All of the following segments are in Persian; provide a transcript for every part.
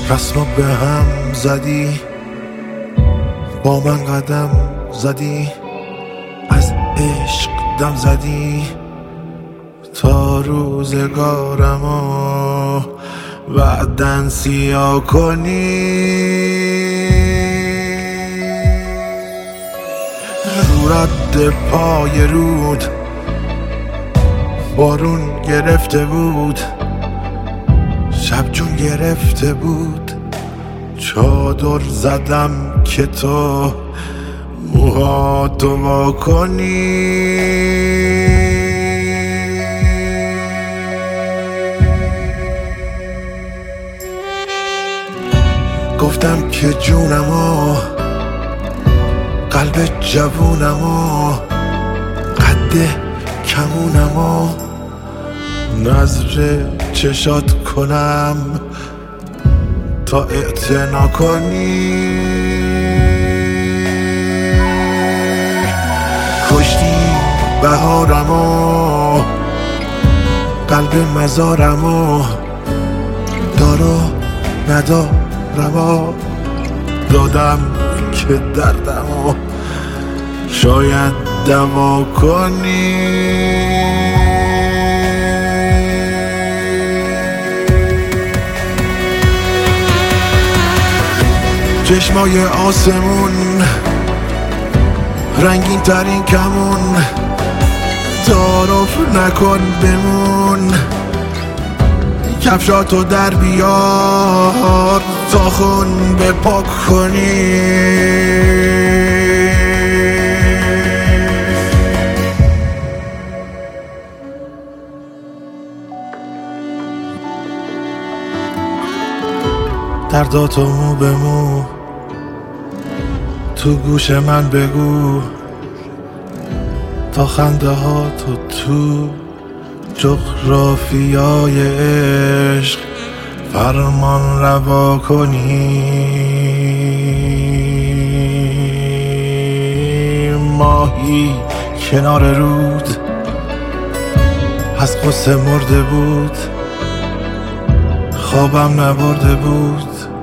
رسمو به هم زدی، با من قدم زدی، از عشق دم زدی تا روزگارمو بعدن سیاه کنی. رو رد پای رود بارون گرفته بود، شب جون گرفته بود، چادر زدم که تو موهاتو وا کنی. گفتم که جونمو، قلب جوونمو، قد کمونمو نظر چشات کنم تا اعتنا کنی. کشتی بهارمو، قلب مزارمو، دارو ندارمو دادم که دردمو شاید دوا کنی. چشمای آسمون رنگین ترین کمون، تعارف نکن بمون، کفشاتو در بیار تا خون بپاک کنی. درداتو مو به مو تو گوش من بگو، تا خنده ها تو جغرافیای عشق فرمان روا کنی. ماهی کنار رود از غصه مرده بود، خوابم نبرده بود،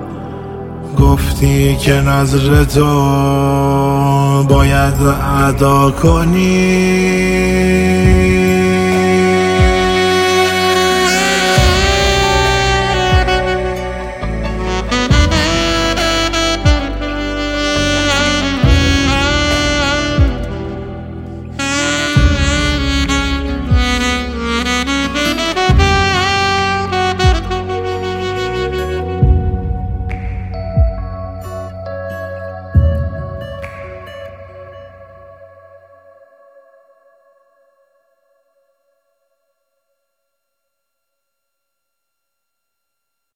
گفتی که نظر تو باید ادا کنی.